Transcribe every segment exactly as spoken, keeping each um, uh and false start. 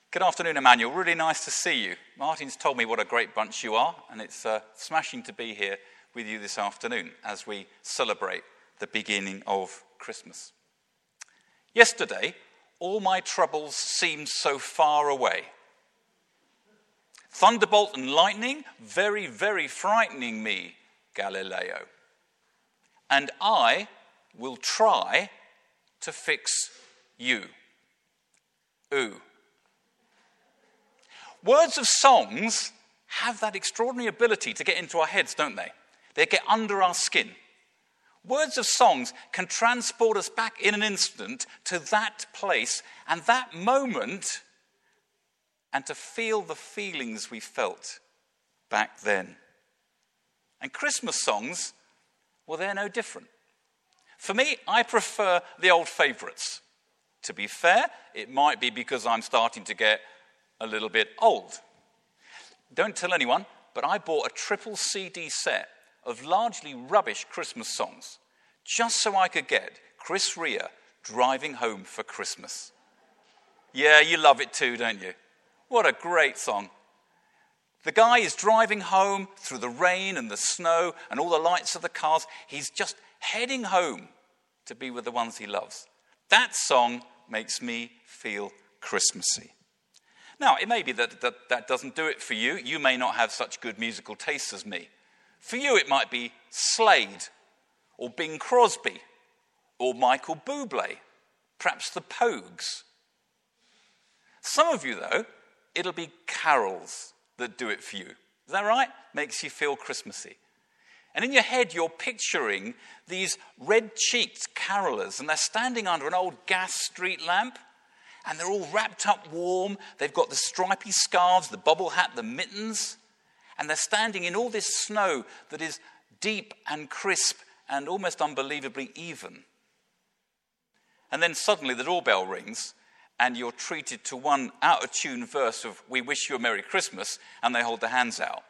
Good afternoon, Emmanuel. Really nice to see you. Martin's told me what a great bunch you are, and it's uh, smashing to be here with you this afternoon as we celebrate the beginning of Christmas. Yesterday, all my troubles seemed so far away. Thunderbolt and lightning, very, very frightening me, Galileo. And I will try to fix you. Ooh. Words of songs have that extraordinary ability to get into our heads, don't they? They get under our skin. Words of songs can transport us back in an instant to that place and that moment, and to feel the feelings we felt back then. And Christmas songs, well, they're no different. For me, I prefer the old favourites. To be fair, it might be because I'm starting to get a little bit old. Don't tell anyone, but I bought a triple C D set of largely rubbish Christmas songs just so I could get Chris Rea Driving Home for Christmas. Yeah, you love it too, don't you? What a great song. The guy is driving home through the rain and the snow and all the lights of the cars. He's just heading home to be with the ones he loves. That song makes me feel Christmassy. Now, it may be that, that that doesn't do it for you. You may not have such good musical tastes as me. For you, it might be Slade, or Bing Crosby, or Michael Bublé, perhaps the Pogues. Some of you, though, it'll be carols that do it for you. Is that right? Makes you feel Christmassy. And in your head, you're picturing these red-cheeked carolers, and they're standing under an old gas street lamp, and they're all wrapped up warm. They've got the stripy scarves, the bobble hat, the mittens, and they're standing in all this snow that is deep and crisp and almost unbelievably even. And then suddenly the doorbell rings, and you're treated to one out-of-tune verse of "We Wish You a Merry Christmas," and they hold their hands out.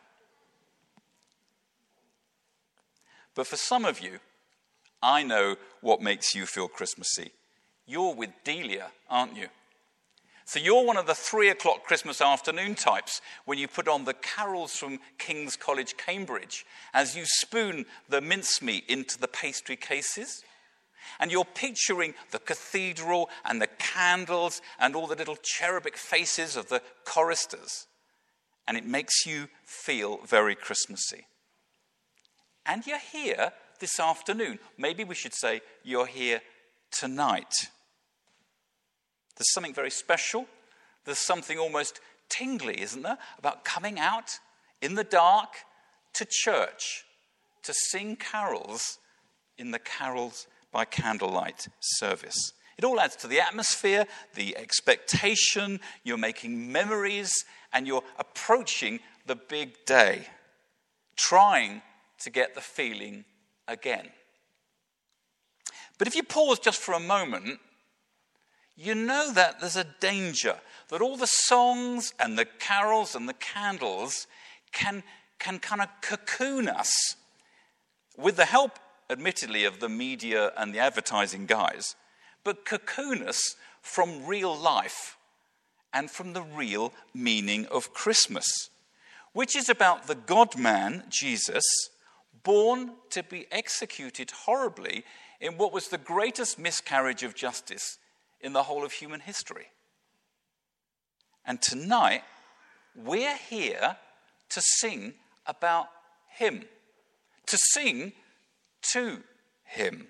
But for some of you, I know what makes you feel Christmassy. You're with Delia, aren't you? So you're one of the three o'clock Christmas afternoon types when you put on the carols from King's College, Cambridge, as you spoon the mincemeat into the pastry cases. And you're picturing the cathedral and the candles and all the little cherubic faces of the choristers. And it makes you feel very Christmassy. And you're here this afternoon. Maybe we should say you're here tonight. There's something very special. There's something almost tingly, isn't there, about coming out in the dark to church to sing carols in the carols by candlelight service. It all adds to the atmosphere, the expectation. You're making memories, and you're approaching the big day, trying to get the feeling again. But if you pause just for a moment, you know that there's a danger that all the songs and the carols and the candles can, can kind of cocoon us with the help, admittedly, of the media and the advertising guys, but cocoon us from real life and from the real meaning of Christmas, which is about the God-man, Jesus, born to be executed horribly in what was the greatest miscarriage of justice in the whole of human history. And tonight, we're here to sing about him, to sing to him.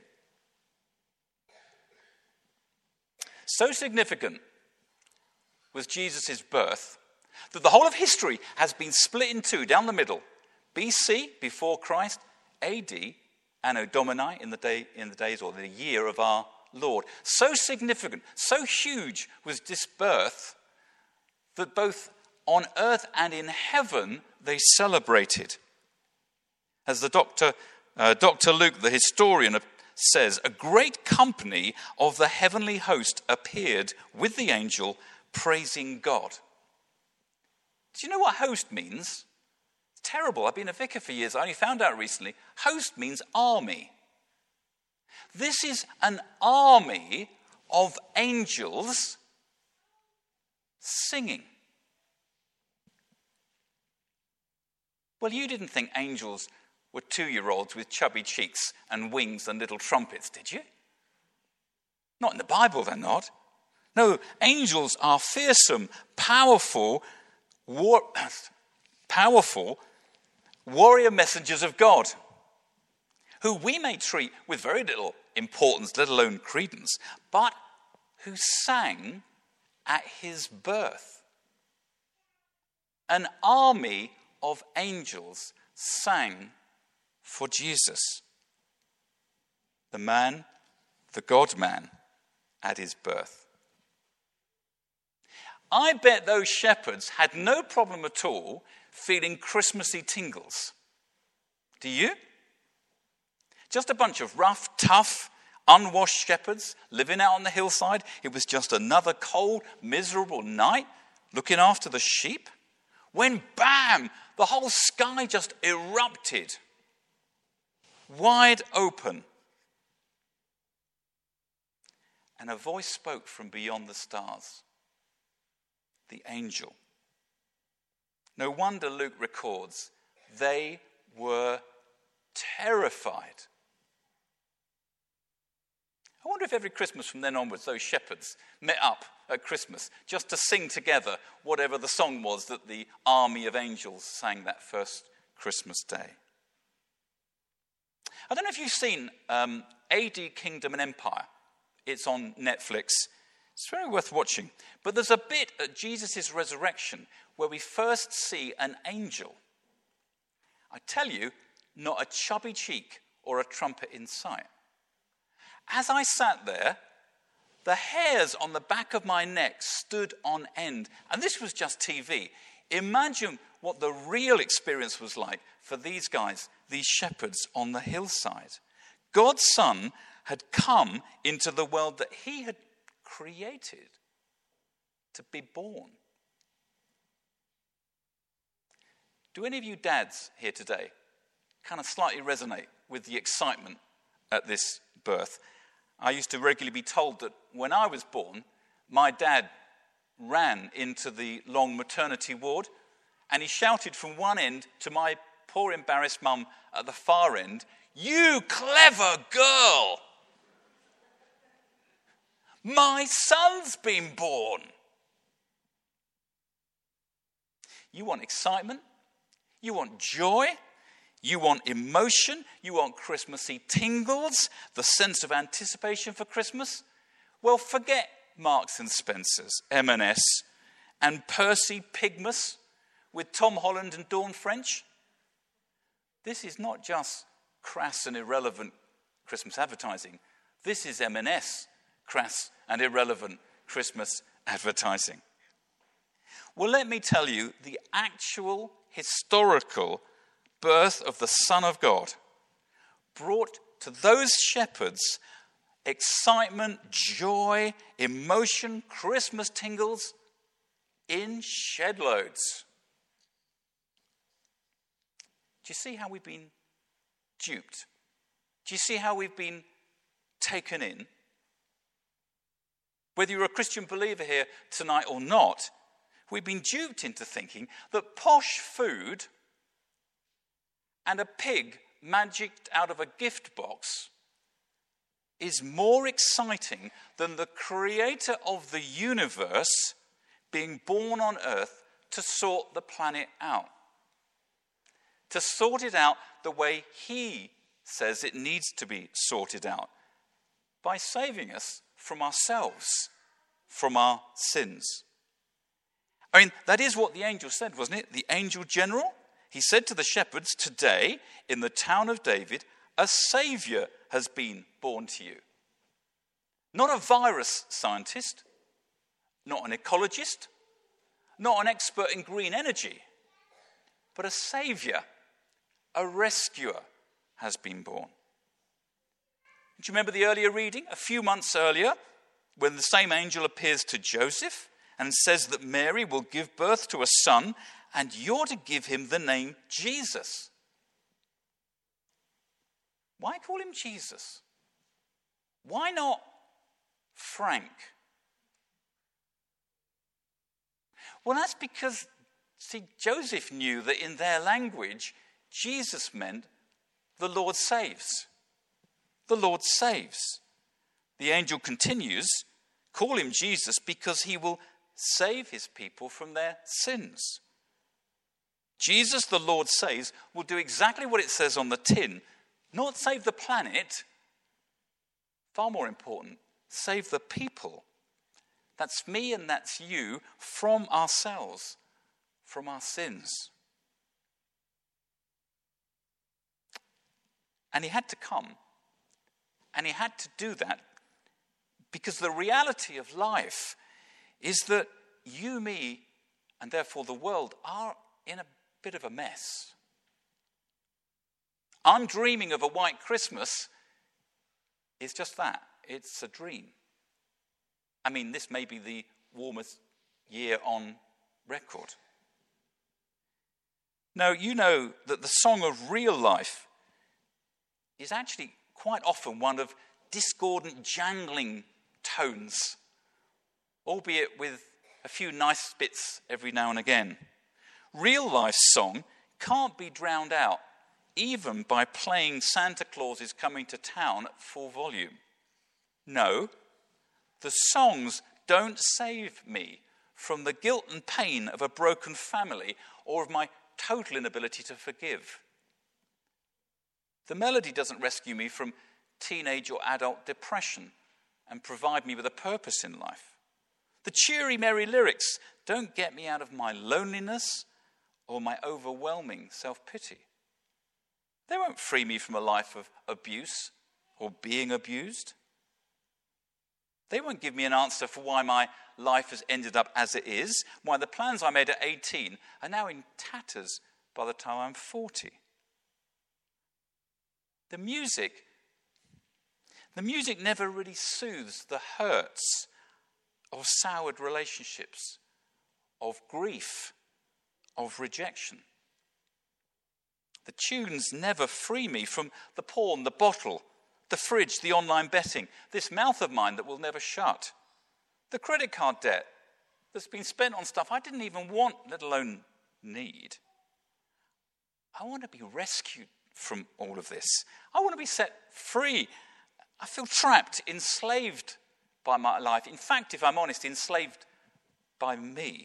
So significant was Jesus' birth that the whole of history has been split in two down the middle. B C, before Christ, A D, Anno Domini, in the day, in the days or the year of our Lord. So significant, so huge was this birth that both on earth and in heaven they celebrated. As the doctor, uh, Doctor Luke, the historian, says, a great company of the heavenly host appeared with the angel praising God. Do you know what host means? It's terrible. I've been a vicar for years. I only found out recently. Host means army. This is an army of angels singing. Well, you didn't think angels were two-year-olds with chubby cheeks and wings and little trumpets, did you? Not in the Bible, they're not. No, angels are fearsome, powerful, war, powerful warrior messengers of God, who we may treat with very little importance, let alone credence, but who sang at his birth. An army of angels sang for Jesus, the man, the God-man, at his birth. I bet those shepherds had no problem at all feeling Christmassy tingles. Do you? Just a bunch of rough, tough, unwashed shepherds living out on the hillside. It was just another cold, miserable night looking after the sheep. When, bam, the whole sky just erupted, wide open. And a voice spoke from beyond the stars. The angel. No wonder Luke records they were terrified. I wonder if every Christmas from then onwards those shepherds met up at Christmas just to sing together whatever the song was that the army of angels sang that first Christmas day. I don't know if you've seen um, A D Kingdom and Empire. It's on Netflix. It's very worth watching. But there's a bit at Jesus' resurrection where we first see an angel. I tell you, not a chubby cheek or a trumpet in sight. As I sat there, the hairs on the back of my neck stood on end. And this was just T V. Imagine what the real experience was like for these guys, these shepherds on the hillside. God's Son had come into the world that he had created to be born. Do any of you dads here today kind of slightly resonate with the excitement at this birth? I used to regularly be told that when I was born, my dad ran into the long maternity ward and he shouted from one end to my poor embarrassed mum at the far end, "You clever girl! My son's been born." You want excitement? You want joy? You want emotion? You want Christmassy tingles? The sense of anticipation for Christmas? Well, forget Marks and Spencer's, M and S, and Percy Pigmas with Tom Holland and Dawn French. This is not just crass and irrelevant Christmas advertising. This is M and S, crass and irrelevant Christmas advertising. Well, let me tell you, the actual historical birth of the Son of God brought to those shepherds excitement, joy, emotion, Christmas tingles in shed loads. Do you see how we've been duped? Do you see how we've been taken in? Whether you're a Christian believer here tonight or not, we've been duped into thinking that posh food and a pig magicked out of a gift box is more exciting than the creator of the universe being born on earth to sort the planet out. To sort it out the way he says it needs to be sorted out, by saving us from ourselves, from our sins. I mean, that is what the angel said, wasn't it? The angel general, he said to the shepherds, "Today, in the town of David, a Saviour has been born to you." Not a virus scientist, not an ecologist, not an expert in green energy, but a Saviour, a rescuer has been born. Do you remember the earlier reading? A few months earlier, when the same angel appears to Joseph and says that Mary will give birth to a son, and you're to give him the name Jesus. Why call him Jesus? Why not Frank? Well, that's because, see, Joseph knew that in their language, Jesus meant the Lord saves. The Lord saves. The angel continues, call him Jesus because he will save his people from their sins. Jesus, the Lord saves, will do exactly what it says on the tin, not save the planet, far more important, save the people. That's me and that's you from ourselves, from our sins. And he had to come. And he had to do that because the reality of life is that you, me, and therefore the world are in a bit of a mess. I'm dreaming of a white Christmas. It's just that. It's a dream. I mean, this may be the warmest year on record. Now, you know that the song of real life is actually quite often one of discordant, jangling tones, albeit with a few nice bits every now and again. Real life song can't be drowned out, even by playing Santa Claus is Coming to Town at full volume. No, the songs don't save me from the guilt and pain of a broken family or of my total inability to forgive. The melody doesn't rescue me from teenage or adult depression and provide me with a purpose in life. The cheery, merry lyrics don't get me out of my loneliness or my overwhelming self-pity. They won't free me from a life of abuse or being abused. They won't give me an answer for why my life has ended up as it is, why the plans I made at eighteen are now in tatters by the time I'm forty. The music, the music never really soothes the hurts of soured relationships, of grief, of rejection. The tunes never free me from the porn, the bottle, the fridge, the online betting, this mouth of mine that will never shut, the credit card debt that's been spent on stuff I didn't even want, let alone need. I want to be rescued from all of this. I want to be set free. I feel trapped, enslaved by my life. In fact, if I'm honest, enslaved by me.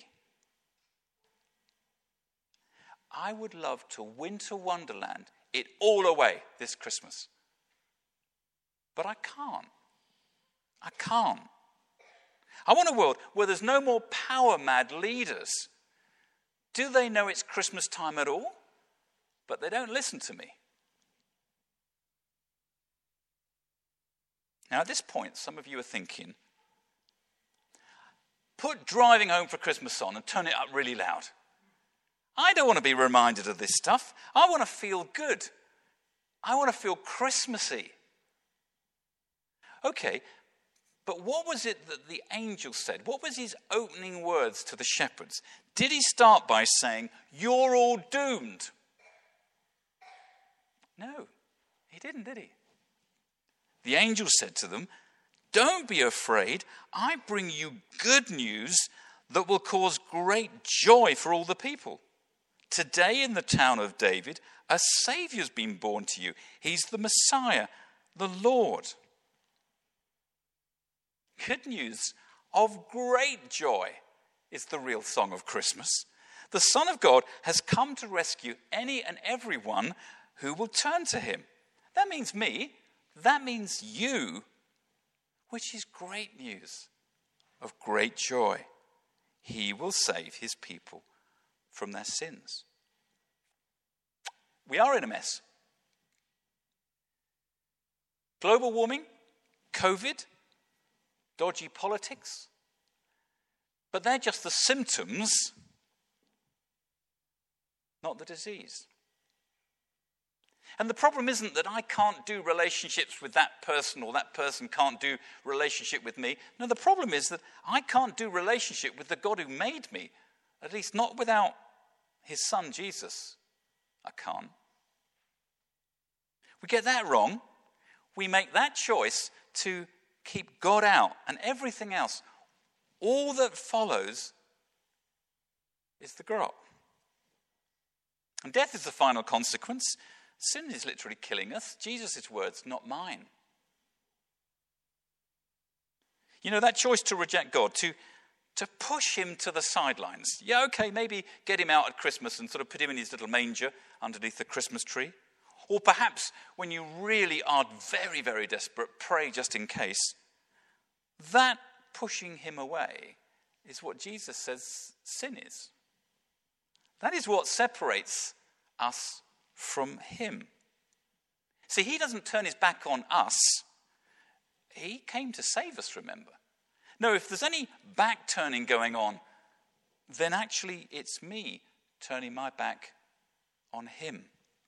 I would love to winter wonderland it all away this Christmas. But I can't. I can't. I want a world where there's no more power-mad leaders. Do they know it's Christmas time at all? But they don't listen to me. Now, at this point, some of you are thinking, put Driving Home for Christmas on and turn it up really loud. I don't want to be reminded of this stuff. I want to feel good. I want to feel Christmassy. Okay, but what was it that the angel said? What was his opening words to the shepherds? Did he start by saying, "You're all doomed"? No, he didn't, did he? The angel said to them, "Don't be afraid. I bring you good news that will cause great joy for all the people. Today in the town of David, a Saviour's been born to you. He's the Messiah, the Lord." Good news of great joy is the real song of Christmas. The Son of God has come to rescue any and everyone who will turn to him. That means me. That means you, which is great news of great joy. He will save his people from their sins. We are in a mess. Global warming, COVID, dodgy politics, but they're just the symptoms, not the disease. And the problem isn't that I can't do relationships with that person or that person can't do relationship with me. No, the problem is that I can't do relationship with the God who made me, at least not without his son Jesus. I can't. We get that wrong. We make that choice to keep God out and everything else. All that follows is the grow up. And death is the final consequence. Sin is literally killing us. Jesus' words, not mine. You know, that choice to reject God, to, to push him to the sidelines. Yeah, okay, maybe get him out at Christmas and sort of put him in his little manger underneath the Christmas tree. Or perhaps when you really are very, very desperate, pray just in case. That pushing him away is what Jesus says sin is. That is what separates us from him. See, he doesn't turn his back on us. He came to save us, remember. No, if there's any back turning going on, then actually it's me turning my back on him.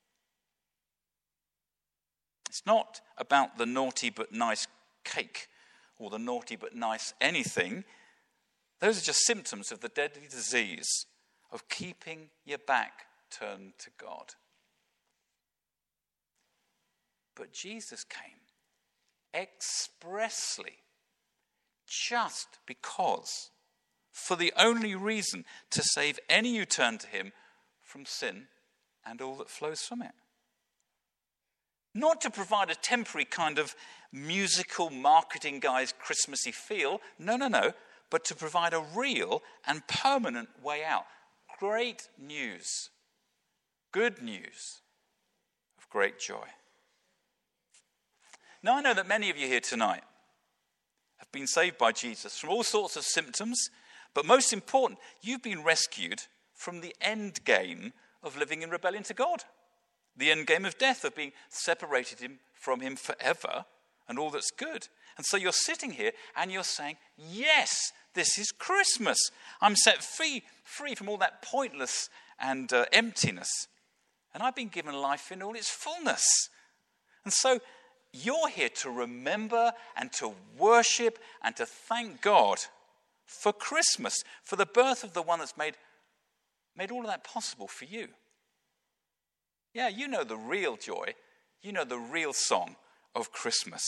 It's not about the naughty but nice cake or the naughty but nice anything. Those are just symptoms of the deadly disease of keeping your back turned to God. But Jesus came expressly, just because, for the only reason to save any who turn to him from sin and all that flows from it. Not to provide a temporary kind of musical marketing guy's Christmassy feel, no, no, no, but to provide a real and permanent way out. Great news, good news of great joy. Now, I know that many of you here tonight have been saved by Jesus from all sorts of symptoms, but most important, you've been rescued from the end game of living in rebellion to God. The end game of death, of being separated him from him forever and all that's good. And so you're sitting here and you're saying, yes, this is Christmas. I'm set free, free from all that pointless and uh, emptiness. And I've been given life in all its fullness. And so you're here to remember and to worship and to thank God for Christmas, for the birth of the one that's made, made all of that possible for you. Yeah, you know the real joy. You know the real song of Christmas.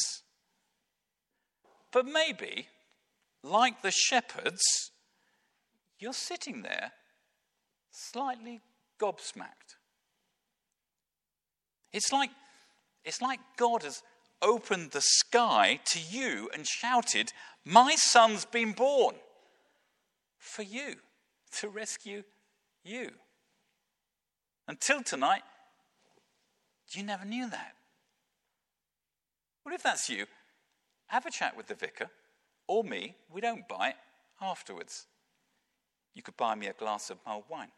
But maybe, like the shepherds, you're sitting there slightly gobsmacked. It's like, it's like God has opened the sky to you and shouted, my son's been born for you, to rescue you. Until tonight, you never knew that. Well, if that's you, have a chat with the vicar or me. We don't bite afterwards. You could buy me a glass of mulled wine.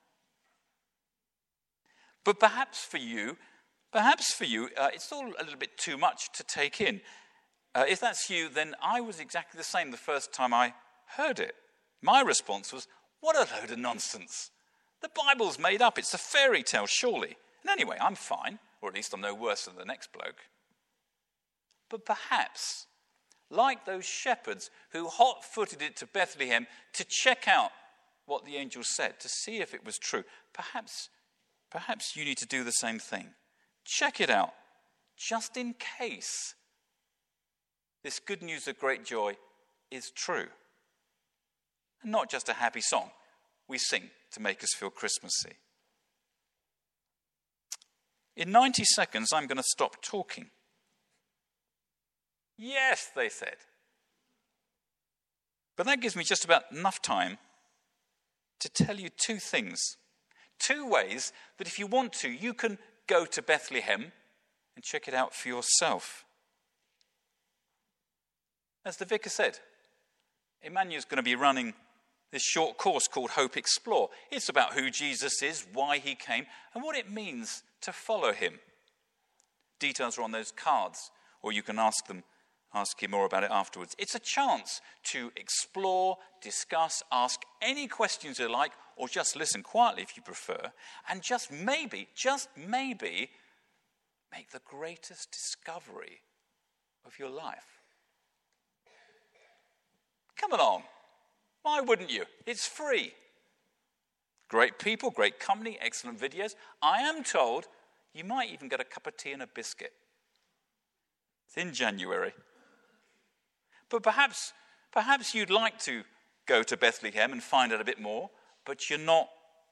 But perhaps for you, perhaps for you, uh, it's all a little bit too much to take in. Uh, if that's you, then I was exactly the same the first time I heard it. My response was, what a load of nonsense. The Bible's made up. It's a fairy tale, surely. And anyway, I'm fine. Or at least I'm no worse than the next bloke. But perhaps, like those shepherds who hot-footed it to Bethlehem to check out what the angel said, to see if it was true, perhaps, perhaps you need to do the same thing. Check it out, just in case this good news of great joy is true. And not just a happy song we sing to make us feel Christmassy. In ninety seconds, I'm going to stop talking. Yes, they said. But that gives me just about enough time to tell you two things. Two ways that if you want to, you can go to Bethlehem and check it out for yourself. As the vicar said, Emmanuel's going to be running this short course called Hope Explore. It's about who Jesus is, why he came, and what it means to follow him. Details are on those cards, or you can ask them, ask him more about it afterwards. It's a chance to explore, discuss, ask any questions you like, or just listen quietly if you prefer, and just maybe, just maybe, make the greatest discovery of your life. Come along. Why wouldn't you? It's free. Great people, great company, excellent videos. I am told you might even get a cup of tea and a biscuit. It's in January. But perhaps, perhaps you'd like to go to Bethlehem and find out a bit more, but you're not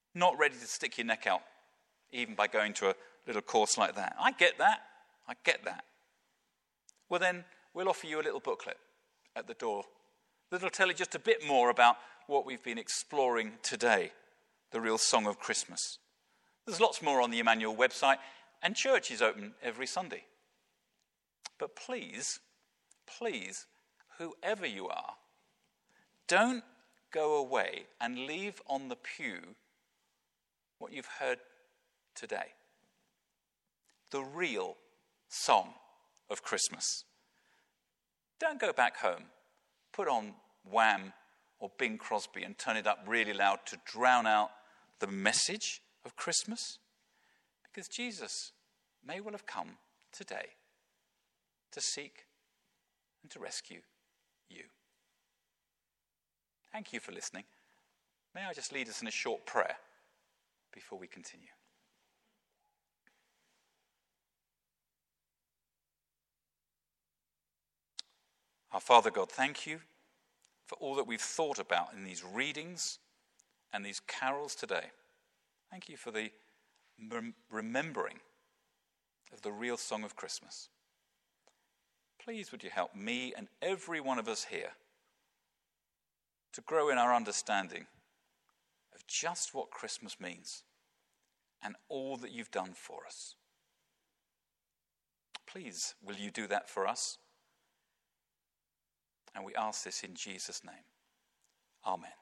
not ready to stick your neck out, even by going to a little course like that. I get that. I get that. Well, then we'll offer you a little booklet at the door that'll tell you just a bit more about what we've been exploring today, the real song of Christmas. There's lots more on the Emmanuel website, and church is open every Sunday. But please, please, whoever you are, don't go away and leave on the pew what you've heard today. The real song of Christmas. Don't go back home, put on Wham or Bing Crosby and turn it up really loud to drown out the message of Christmas. Because Jesus may well have come today to seek and to rescue you. Thank you for listening. May I just lead us in a short prayer before we continue? Our Father God, thank you for all that we've thought about in these readings and these carols today. Thank you for the rem- remembering of the real song of Christmas. Please would you help me and every one of us here to grow in our understanding of just what Christmas means and all that you've done for us. Please, will you do that for us? And we ask this in Jesus' name. Amen.